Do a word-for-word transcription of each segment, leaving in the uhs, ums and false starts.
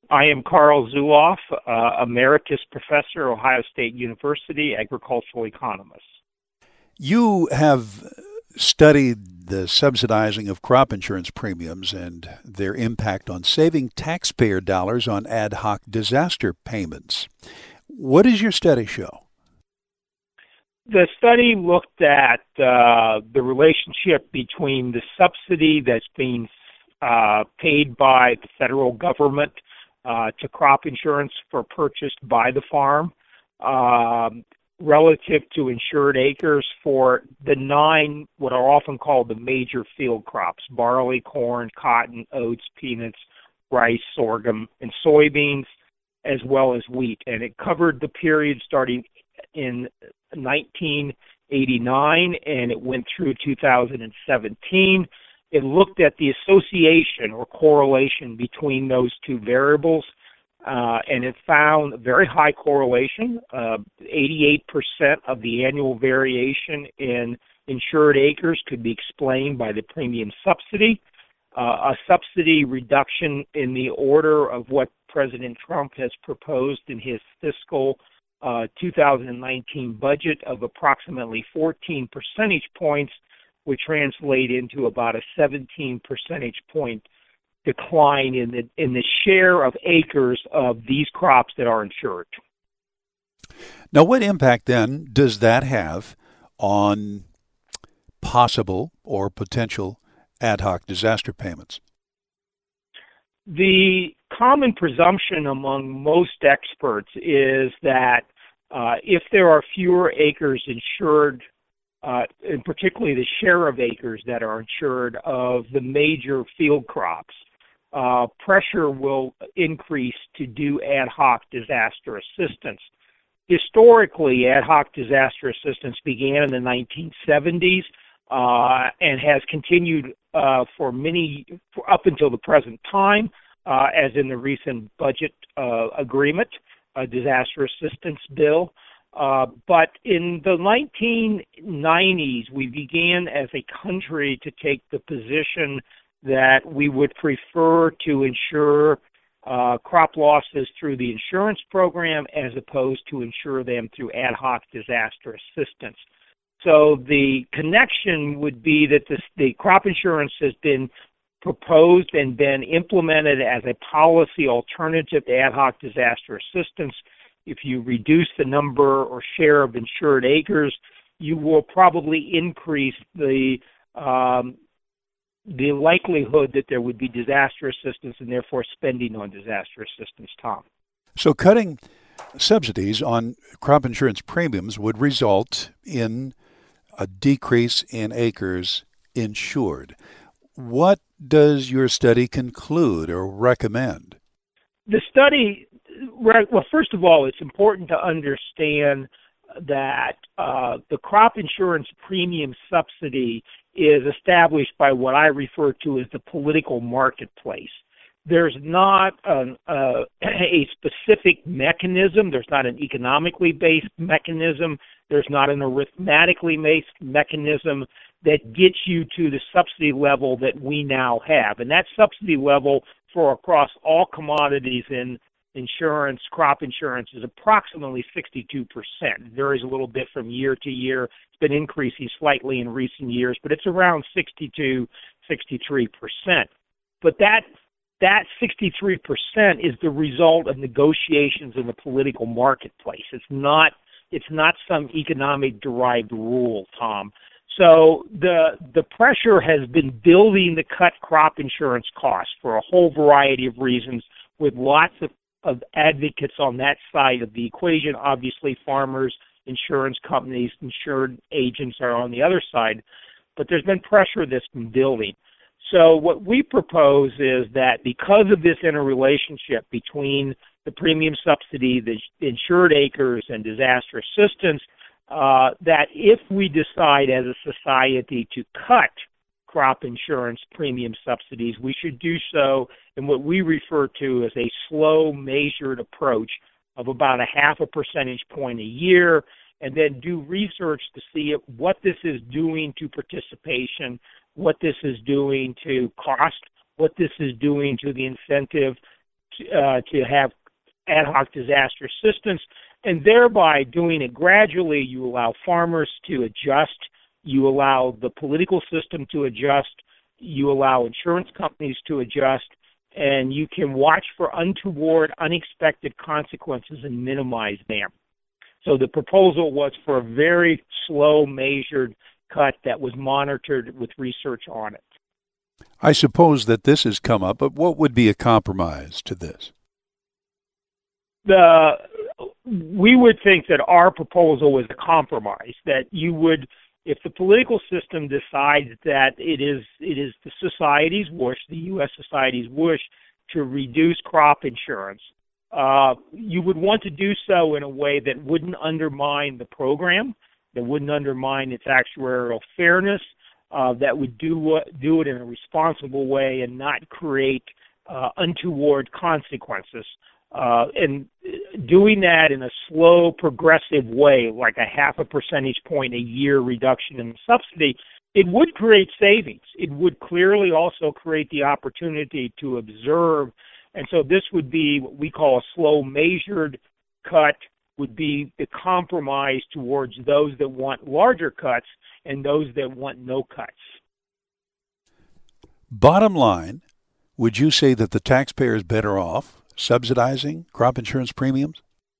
I am Carl Zuloff, uh, Emeritus Professor, Ohio State University, agricultural economist. You have studied the subsidizing of crop insurance premiums and their impact on saving taxpayer dollars on ad hoc disaster payments. What does your study show? The study looked at uh, the relationship between the subsidy that's being uh, paid by the federal government uh, to crop insurance for purchased by the farm um, relative to insured acres for the nine, what are often called the major field crops: barley, corn, cotton, oats, peanuts, rice, sorghum, and soybeans, as well as wheat. And it covered the period starting in nineteen eighty-nine, and it went through two thousand seventeen. It looked at the association or correlation between those two variables, uh, and it found a very high correlation. Uh, eighty-eight percent of the annual variation in insured acres could be explained by the premium subsidy. Uh, a subsidy reduction in the order of what President Trump has proposed in his fiscal Uh, two thousand nineteen budget of approximately fourteen percentage points would translate into about a seventeen percentage point decline in the in the share of acres of these crops that are insured. Now, what impact then does that have on possible or potential ad hoc disaster payments? The common presumption among most experts is that uh, if there are fewer acres insured, uh, and particularly the share of acres that are insured of the major field crops, uh, pressure will increase to do ad hoc disaster assistance. Historically, ad hoc disaster assistance began in the nineteen seventies uh, and has continued uh, for many, for up until the present time, uh, as in the recent budget uh, agreement, a disaster assistance bill. Uh, but in the nineteen nineties, we began as a country to take the position that we would prefer to insure uh, crop losses through the insurance program as opposed to insure them through ad hoc disaster assistance. So the connection would be that this, the crop insurance has been proposed and been implemented as a policy alternative to ad hoc disaster assistance. If you reduce the number or share of insured acres, you will probably increase the um, the likelihood that there would be disaster assistance and therefore spending on disaster assistance, Tom. So cutting subsidies on crop insurance premiums would result in a decrease in acres insured. What does your study conclude or recommend? The study, well, first of all, it's important to understand that uh, the crop insurance premium subsidy is established by what I refer to as the political marketplace. There's not an, uh, a specific mechanism. There's not an economically based mechanism. There's not an arithmetically based mechanism that gets you to the subsidy level that we now have. And that subsidy level for across all commodities in insurance, crop insurance, is approximately sixty-two percent. It varies a little bit from year to year. It's been increasing slightly in recent years, but it's around sixty-two, sixty-three percent. But that that sixty-three percent is the result of negotiations in the political marketplace. It's not it's not some economic derived rule, Tom. So the the pressure has been building to cut crop insurance costs for a whole variety of reasons, with lots of, of advocates on that side of the equation. Obviously, farmers, insurance companies, insured agents are on the other side, but there's been pressure that's been building. So what we propose is that because of this interrelationship between the premium subsidy, the insured acres, and disaster assistance, uh, that if we decide as a society to cut crop insurance premium subsidies, we should do so in what we refer to as a slow, measured approach of about a half a percentage point a year, and then do research to see what this is doing to participation, what this is doing to cost, what this is doing to the incentive uh, to have ad hoc disaster assistance, and thereby doing it gradually, you allow farmers to adjust, you allow the political system to adjust, you allow insurance companies to adjust, and you can watch for untoward, unexpected consequences and minimize them. So the proposal was for a very slow, measured cut that was monitored with research on it. I suppose that this has come up, but what would be a compromise to this? The we would think that our proposal was a compromise, that you would, if the political system decides that it is it is the society's wish, the U S society's wish, to reduce crop insurance, uh, you would want to do so in a way that wouldn't undermine the program, that wouldn't undermine its actuarial fairness, uh, that would do do it in a responsible way and not create uh, untoward consequences. Uh, and doing that in a slow, progressive way, like a half a percentage point a year reduction in the subsidy, it would create savings. It would clearly also create the opportunity to observe. And so this would be what we call a slow, measured cut, would be the compromise towards those that want larger cuts and those that want no cuts. Bottom line, would you say that the taxpayer is better off subsidizing crop insurance premiums?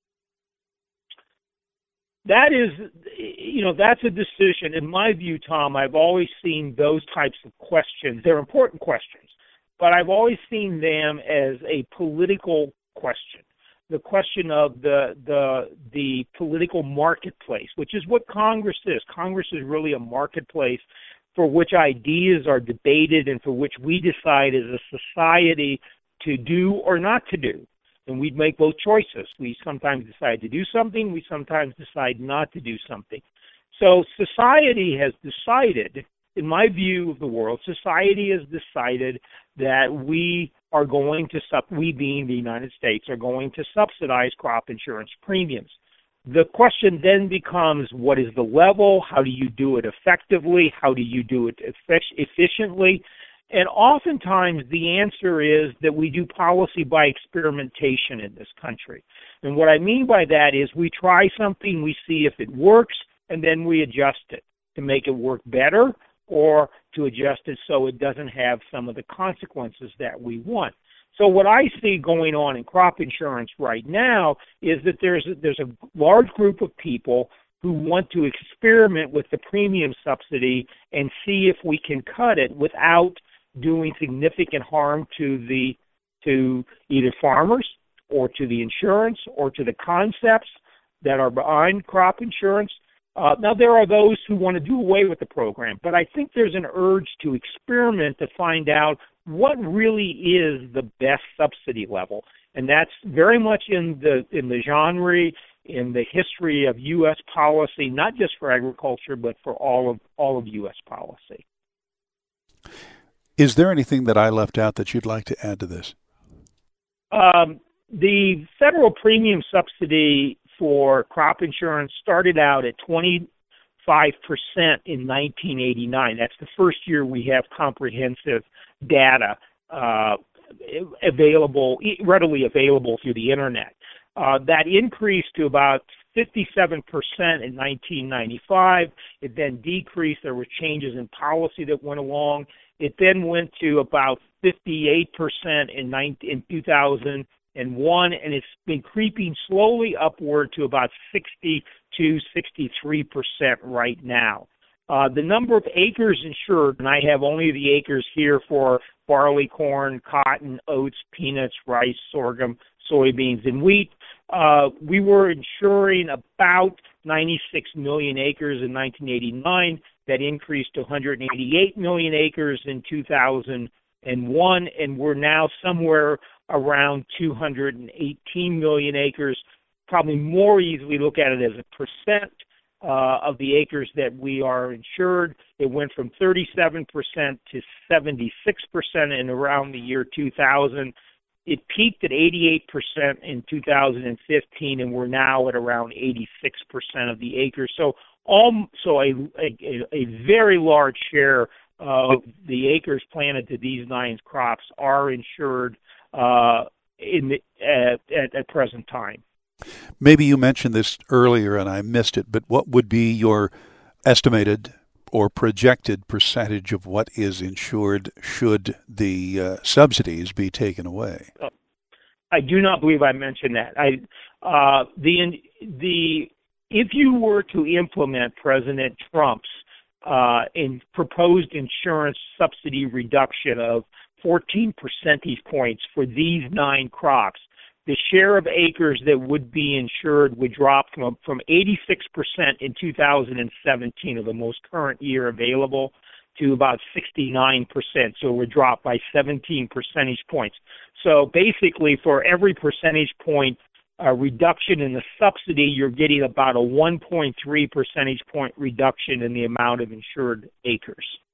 That is, you know, that's a decision. In my view, Tom, I've always seen those types of questions. They're important questions, but I've always seen them as a political question. The question of the the the political marketplace, which is what Congress is. Congress is really a marketplace for which ideas are debated and for which we decide as a society to do or not to do. And we make both choices. We sometimes decide to do something. We sometimes decide not to do something. So society has decided, in my view of the world, society has decided that we are going to, sub- we being the United States, are going to subsidize crop insurance premiums. The question then becomes, what is the level? How do you do it effectively? How do you do it effic- efficiently? And oftentimes the answer is that we do policy by experimentation in this country. And what I mean by that is we try something, we see if it works, and then we adjust it to make it work better or to adjust it so it doesn't have some of the consequences that we want. So what I see going on in crop insurance right now is that there's a, there's a large group of people who want to experiment with the premium subsidy and see if we can cut it without doing significant harm to the to either farmers or to the insurance or to the concepts that are behind crop insurance. Uh, now, there are those who want to do away with the program, but I think there's an urge to experiment to find out what really is the best subsidy level, and that's very much in the in the genre, in the history of U S policy, not just for agriculture, but for all of all of U S policy. Is there anything that I left out that you'd like to add to this? Um, the federal premium subsidy for crop insurance started out at twenty-five percent in nineteen eighty-nine. That's the first year we have comprehensive data uh, available, readily available through the internet. Uh, that increased to about fifty-seven percent in nineteen ninety-five. It then decreased. There were changes in policy that went along. It then went to about fifty-eight percent in, in two thousand one, and it's been creeping slowly upward to about sixty-two, sixty-three percent right now. Uh, the number of acres insured, and I have only the acres here for barley, corn, cotton, oats, peanuts, rice, sorghum, soybeans, and wheat. Uh, we were insuring about ninety-six million acres in nineteen eighty-nine. That increased to one hundred eighty-eight million acres in two thousand one, and we're now somewhere around two hundred eighteen million acres. Probably more easily look at it as a percent uh, of the acres that we are insured. It went from thirty-seven percent to seventy-six percent in around the year two thousand. It peaked at eighty-eight percent in two thousand fifteen, and we're now at around eighty-six percent of the acres. So, all, so a, a, a very large share of the acres planted to these nine crops are insured uh, in the, at, at at present time. Maybe you mentioned this earlier and I missed it, but what would be your estimated or projected percentage of what is insured should the uh, subsidies be taken away? I do not believe I mentioned that. I uh, the the if you were to implement President Trump's uh, in proposed insurance subsidy reduction of fourteen percentage points for these nine crops, the share of acres that would be insured would drop from from eighty-six percent in two thousand seventeen, of the most current year available, to about sixty-nine percent. So it would drop by seventeen percentage points. So basically, for every percentage point uh, reduction in the subsidy, you're getting about a one point three percentage point reduction in the amount of insured acres.